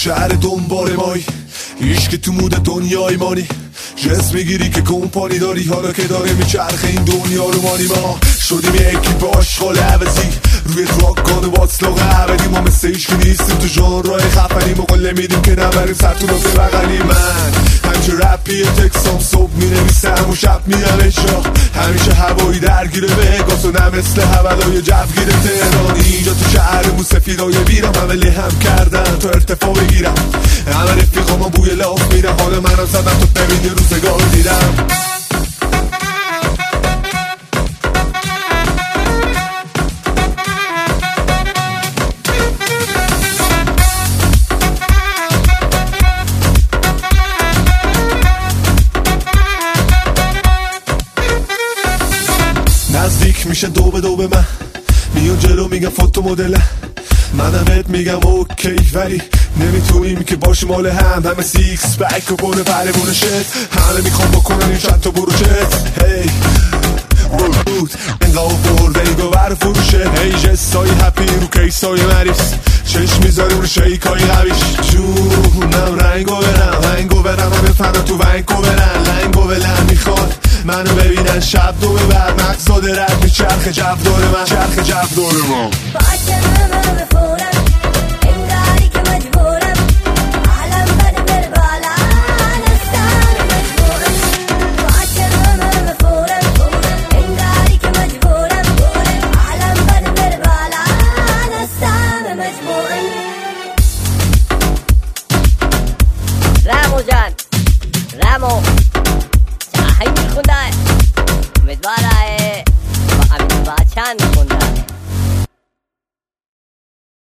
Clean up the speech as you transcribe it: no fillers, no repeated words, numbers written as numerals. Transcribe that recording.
شهر دنبال مایی، هیچ که تو مود دنیای مانی، جس میگیری که کمپانی داری، حالا که داره میچرخه این دنیا رو مانی. ما شدیم یکی با آشغال عوضی، روی راکان و باطلاق عبدی، ما مثل ایش که نیستیم تو ژانرهای خفنی، مقاله میدیم که نبریم سر تو راسه بغلی. من همیشه رپی تکسام، صبح مینویسم و شب میرم اجرا، همیشه هوایی درگیره وگاس و نه مثل هولای جوگیر تهران. اینجا تو شهرمون سفیدای بیرم، همه لهم کردن تا ارتفاع بگیرم، همه رفیقاما بوی لاف میرم، حال منم زدم تو ببینی روزگار دیدم. نزدیک میشه دو به من، میون جلو میگم فوتو مدله، منم بهت میگم اوکی، ولی نمیتونیم که باشیم مال همه سیکس بک و بونه پرمونه شد، همه میخوام بکنن این چند تا بروشت. هی بود انقا برده ای گوور فروشه، هی جستای هپی رو کیسای مریض، چشم میذاریم رو شیکای قویش، جونم رنگو برم همه فنا تو ونگو برن، لنگو بلن میخواد منو ببینن شب دو ببر، مقصاد رد میچرخ جف دور من، چرخ جف دور ما. باشه همه بفورم انگاری که مجبورم، عالم بده بر بالا نستم مجبورم. باشه همه بفورم انگاری که مجبورم، عالم بده بر بالا نستم مجبورم. رامو جان رامو هایی میخونده امیدواره با امید بچن میخونده.